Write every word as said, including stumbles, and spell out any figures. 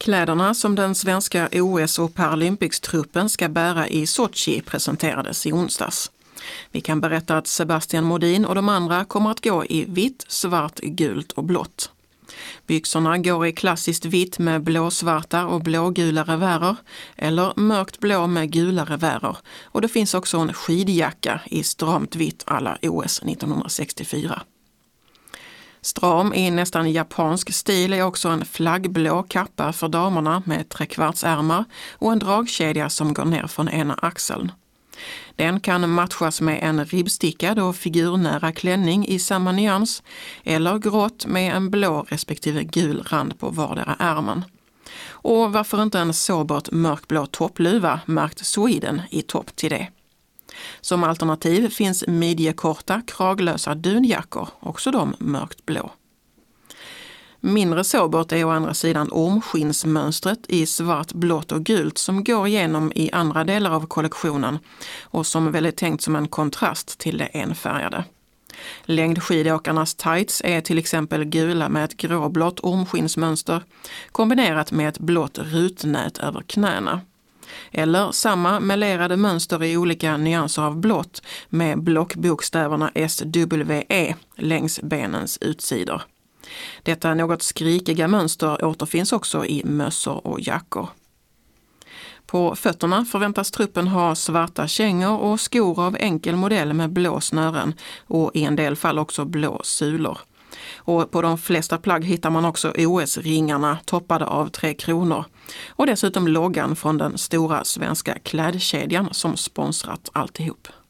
Kläderna som den svenska O S- och Paralympics-truppen ska bära i Sochi presenterades i onsdags. Vi kan berätta att Sebastian Modin och de andra kommer att gå i vitt, svart, gult och blått. Byxorna går i klassiskt vitt med blåsvarta och blågula revärer eller mörkt blå med gula revärer. Och det finns också en skidjacka i stramt vitt alla O S nittonhundrasextiofyra. Stram i nästan japansk stil är också en flaggblå kappa för damerna med trekvartsärmar och en dragkedja som går ner från ena axeln. Den kan matchas med en ribbstickad och figurnära klänning i samma nyans eller grått med en blå respektive gul rand på vardera ärmen. Och varför inte en sobert mörkblå toppluva märkt Sweden i topp till det. Som alternativ finns midjekorta, kraglösa dunjackor, också de mörkt blå. Mindre sobert är å andra sidan ormskinnsmönstret i svart, blått och gult som går igenom i andra delar av kollektionen och som väl är tänkt som en kontrast till det enfärgade. Längdskidåkarnas tights är till exempel gula med ett gråblått ormskinnsmönster kombinerat med ett blått rutnät över knäna. Eller samma melerade mönster i olika nyanser av blått med blockbokstäverna S W E längs benens utsidor. Detta något skrikiga mönster återfinns också i mössor och jackor. På fötterna förväntas truppen ha svarta kängor och skor av enkel modell med blå snören och i en del fall också blå sulor. Och på de flesta plagg hittar man också O S-ringarna toppade av tre kronor och dessutom loggan från den stora svenska klädkedjan som sponsrat alltihop.